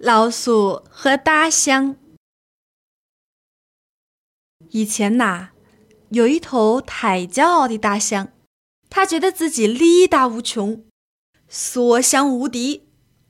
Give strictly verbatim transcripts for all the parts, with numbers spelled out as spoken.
老鼠和大象。以前呐，有一头太骄傲的大象，它觉得自己力大无穷，所向无敌。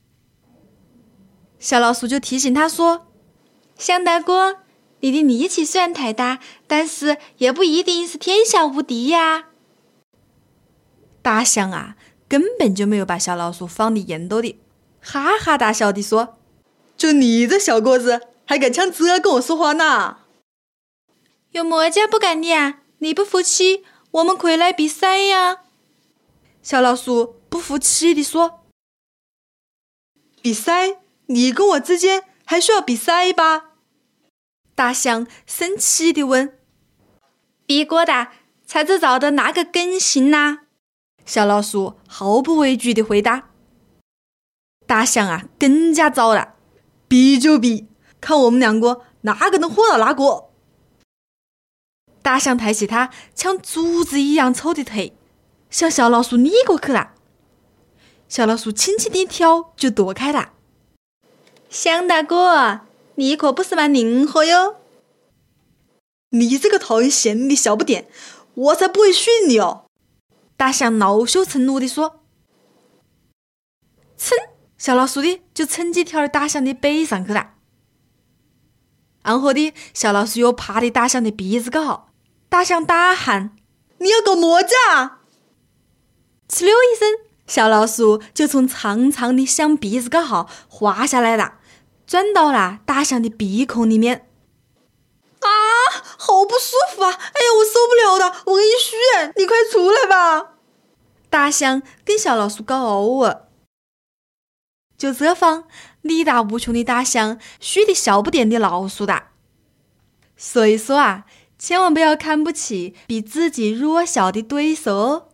小老鼠就提醒它说：象大哥，你的力气虽然太大，但是也不一定是天下无敌呀。大象啊，根本就没有把小老鼠放在眼兜里，哈哈大笑地说： 就你这小个子，还敢抢这跟我说话呢？ 有么家不干的呀？你不服气，我们可以来比赛呀。小老鼠不服气地说： 比赛？你跟我之间还需要比赛吧？ 大象生气地问：比过的才知道的那个更新呐？小老鼠毫不畏惧地回答。大象啊，更加糟了， 比就比，看我们两个哪个能活到哪个。 大象抬起它像竹子一样粗的腿，向小老鼠拧过去了。小老鼠轻轻的一跳就躲开了。象大哥，你可不是蛮灵活哟。 你这个讨人嫌的小不点，我才不会训你哦。 大象恼羞成怒地说。噌，小老鼠的就趁机跳到大象的背上去了。然后的小老鼠又爬的大象的鼻子高，大象大喊： 你要搞么子啊？ 哧溜一声，小老鼠就从长长的象鼻子高号滑下来了，钻到了大象的鼻孔里面。 啊，好不舒服啊！哎呀，我受不了的，我给你嘘，你快出来吧。 大象跟小老鼠搞偶尔。就这方，力大无穷的大象虚的小不点的老鼠的。所以说啊，千万不要看不起比自己弱小的对手哦。